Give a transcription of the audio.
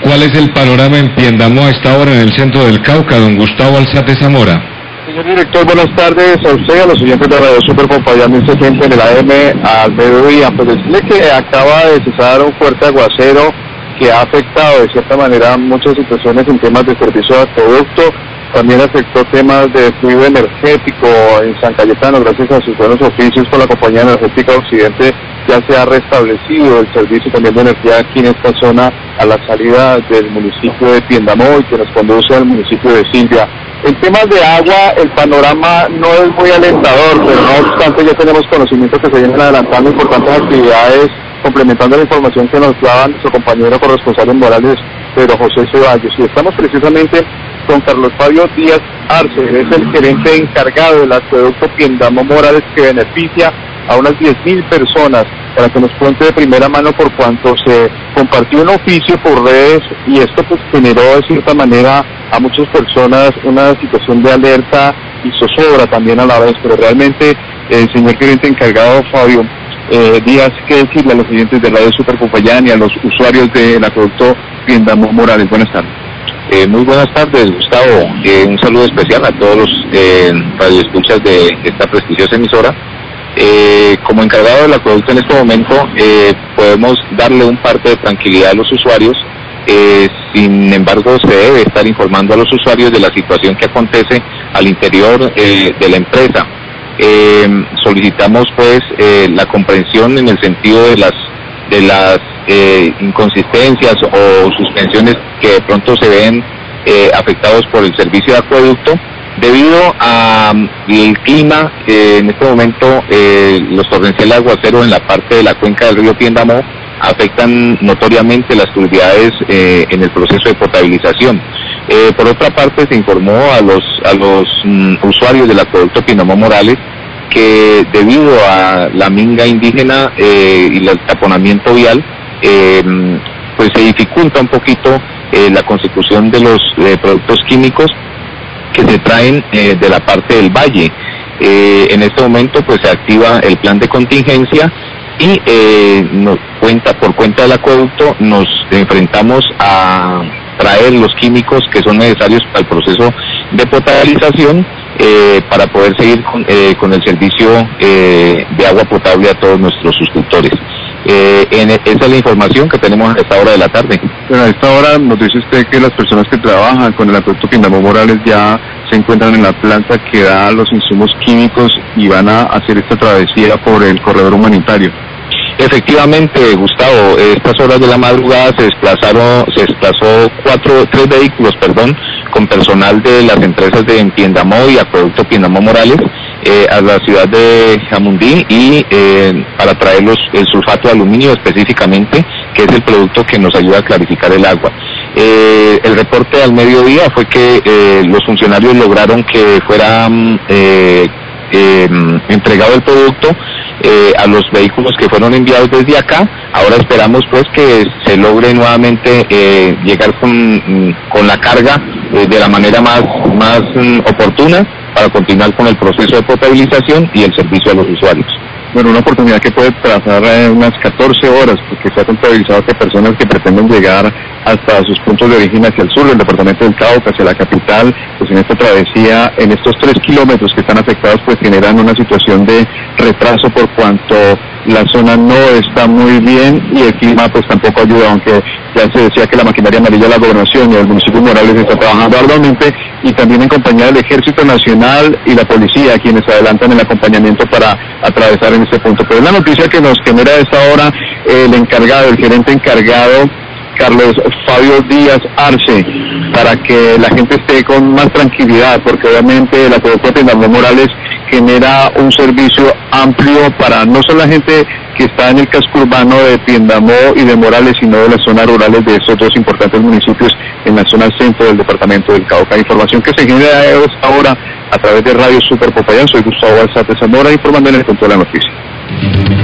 ¿Cuál es el panorama en Piendamó a esta hora en el centro del Cauca? Don Gustavo Alzate Zamora. Señor director, buenas tardes a usted, a los oyentes de Radio Super acompañándose siempre en el AM al mediodía. Pues decirle que acaba de cesar un fuerte aguacero que ha afectado de cierta manera muchas situaciones en temas de servicio de acueducto. También afectó temas de fluido energético en San Cayetano. Gracias a sus buenos oficios con la Compañía Energética Occidente ya se ha restablecido el servicio también de energía aquí en esta zona a la salida del municipio de Piendamó y que nos conduce al municipio de Silvia. En temas de agua, el panorama no es muy alentador, pero no obstante ya tenemos conocimiento que se vienen adelantando importantes actividades, complementando la información que nos daba nuestro compañero corresponsal en Morales, Pedro José Ceballos. Y estamos precisamente con Carlos Fabio Díaz Arce, es el gerente encargado del acueducto Piendamó Morales, que beneficia a unas 10.000 personas, para que nos cuente de primera mano por cuanto se compartió un oficio por redes y esto pues generó de cierta manera a muchas personas una situación de alerta y zozobra también a la vez, pero realmente el señor gerente encargado Fabio Díaz, ¿qué decirle a los clientes de Radio Super Popayán y a los usuarios del acueducto Piendamó Morales? Buenas tardes. Muy buenas tardes, Gustavo. Un saludo especial a todos los radioescuchas de esta prestigiosa emisora. Como encargado del acueducto en este momento, podemos darle un parte de tranquilidad a los usuarios. Sin embargo, se debe estar informando a los usuarios de la situación que acontece al interior de la empresa. Solicitamos pues la comprensión en el sentido de las inconsistencias o suspensiones que de pronto se ven afectados por el servicio de acueducto. Debido al clima, en este momento los torrenciales aguaceros en la parte de la cuenca del río Piendamó afectan notoriamente las turbidades en el proceso de potabilización. Por otra parte, se informó a los usuarios del acueducto Piendamó Morales que debido a la minga indígena y el taponamiento vial, pues se dificulta un poquito la consecución de los productos químicos que se traen de la parte del valle. En este momento pues se activa el plan de contingencia y por cuenta del acueducto nos enfrentamos a traer los químicos que son necesarios para el proceso de potabilización para poder seguir con el servicio de agua potable a todos nuestros suscriptores. Esa es la información que tenemos a esta hora de la tarde. Bueno, a esta hora nos dice usted que las personas que trabajan con el acueducto Piendamó Morales ya se encuentran en la planta que da los insumos químicos y van a hacer esta travesía por el corredor humanitario. Efectivamente, Gustavo, estas horas de la madrugada se desplazó tres vehículos, con personal de las empresas de Piendamó y acueducto Piendamó Morales a la ciudad de Jamundí y para traer el sulfato de aluminio específicamente, que es el producto que nos ayuda a clarificar el agua. El reporte al mediodía fue que los funcionarios lograron que fuera entregado el producto a los vehículos que fueron enviados desde acá. Ahora esperamos pues que se logre nuevamente llegar con la carga de la manera más oportuna para continuar con el proceso de potabilización y el servicio a los usuarios. Bueno, una oportunidad que puede trazar unas 14 horas, porque se ha contabilizado que personas que pretenden llegar hasta sus puntos de origen hacia el sur, el departamento del Cauca, hacia la capital, pues en esta travesía, en estos 3 kilómetros que están afectados, pues generan una situación de retraso por cuanto la zona no está muy bien y el clima pues tampoco ayuda, aunque ya se decía que la maquinaria amarilla de la gobernación y el municipio de Morales está trabajando arduamente y también en compañía del Ejército Nacional y la policía, quienes adelantan el acompañamiento para atravesar en este punto. Pero la noticia que nos genera a esta hora el gerente encargado, Carlos Fabio Díaz Arce, para que la gente esté con más tranquilidad, porque obviamente el acueducto Piendamó Morales genera un servicio amplio para no solo la gente que está en el casco urbano de Piendamó y de Morales, sino de las zonas rurales de estos dos importantes municipios en la zona centro del departamento del Cauca. Información que se genera ahora a través de Radio Super Popayán. Soy Gustavo Alzate Zamora, informando en el punto de la noticia.